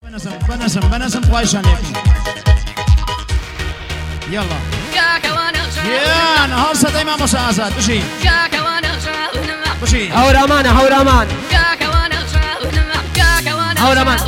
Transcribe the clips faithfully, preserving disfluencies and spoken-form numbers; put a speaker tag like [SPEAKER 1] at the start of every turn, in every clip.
[SPEAKER 1] بنزم بنزم بنزم خواهشان يكين يلا يا نهار صدى إمام مساعزات بشي بشي
[SPEAKER 2] هور أمان هور أمان هور أمان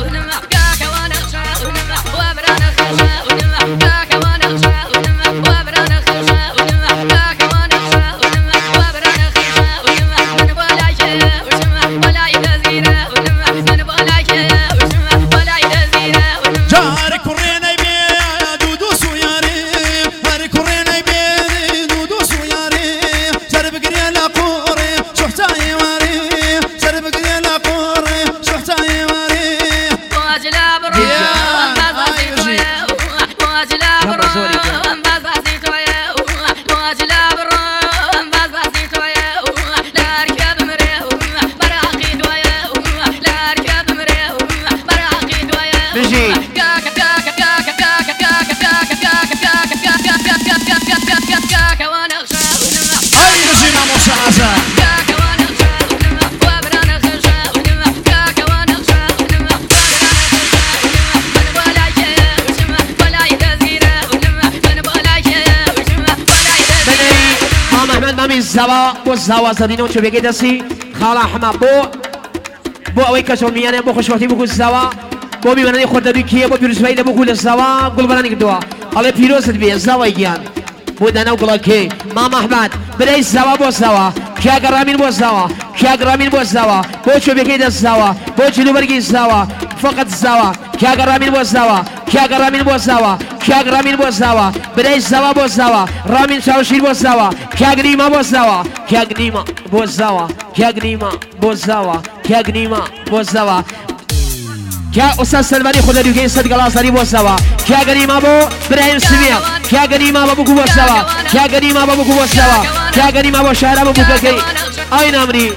[SPEAKER 2] زوا بو زوا زدینو چه بگی دستی خالا حما بو بو اوی کشون میانه بو خوشوقتی بو زوا بو میبرنی خود دوی کیه بو پیروز فایده بو کل زوا گل برانی کدوا حالا پیروز بی زوا گیان بو دناو گلا کی ما محمد برای زوا بو زوا کیا گرامین بو زوا کیا گرامین بو زوا بو چه بگی دست زوا بو چلو برگی زوا فقط زوا کیا گرامین بو زوا کیا گرامین بو زوا کیا گرامین بو زوا برای زوا بو زوا رامین شاوشیر بو زوا کیا گریما بو زوا کیا گریما بو زوا کیا گریما بو زوا کیا گریما بو زوا کیا استاد سلمانی خود دیگه صد گلاساری بو زوا کیا گریما بو ابراهیم سمیا کیا گریما بو بو زوا کیا گریما بو بو زوا کیا گریما بو شهر بو بو کی آین امری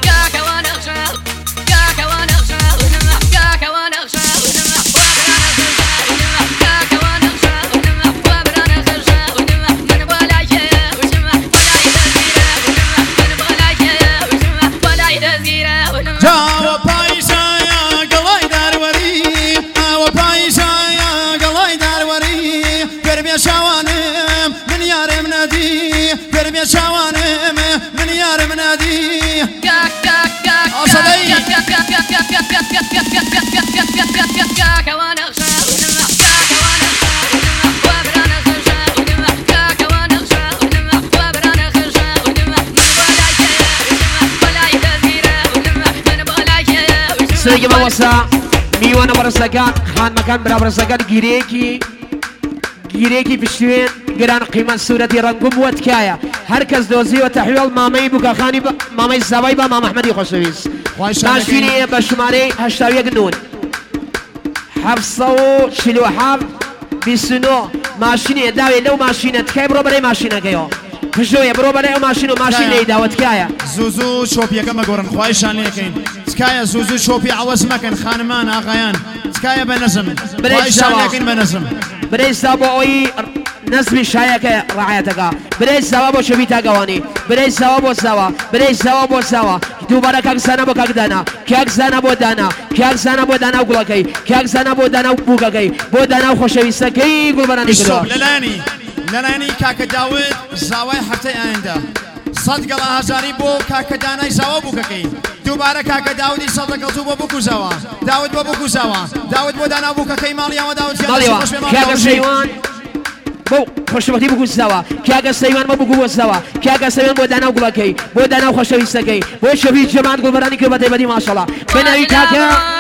[SPEAKER 1] شوانم من يار منادي أصلي
[SPEAKER 2] سيجي ما وصى ميوانا برسكان خان مكان برا برسكان جيريكي جيريكي بشوين قران قيمة سورة رنقم وتكايا هركز دوزي وتحويل مامي بوكا خاني ب... مامي الزبايبة مام أحمدي خوشويس ماشيني بشماري هشتاوية قنون حفصو شلو حاب بسنو ماشيني داوي لو ماشينة تكاي برو بري ماشينة كيو فشوية برو بري ماشينو ماشينة داوة تكايا
[SPEAKER 1] زوزو شوبيا كما قرن خواهشان ليكين تكايا زوزو شوبيا عوز مكان خانمان آقايان تكايا بنزم خواهشان ليكين بنزم
[SPEAKER 2] بريس دابوي نسبي شايك رعايتك بريس زوابو شبيتا قواني بريس زوابو سوا بريس زوابو سوا دوباره كاك سنة بو كاك دانا كاك سنة بو دانا كاك سنة بو دانا وقلقي كاك سنة بو دانا وبوكاكي بو دانا وخوشويستكي قل براني كدو
[SPEAKER 1] للاني للاني كاك داود زاوي حفتي آينده صدق الله هزاري بو كاك دانا زوا بوكاكي دوباره كاك داودي صدق تو بو بوكو زوا داود بو بوكو زوا داود بو دانا بوكاكي ماليا وداود
[SPEAKER 2] ماليا كاك سيوان بو خوشبختی بگو زوا که اگر سیمان ما بگو زوا که اگر سیمان بود دانو گلاکی بود دانو خوشویستکی بود شبیه جماعت گلبرانی که بده بدی ماشاءالله بنوی که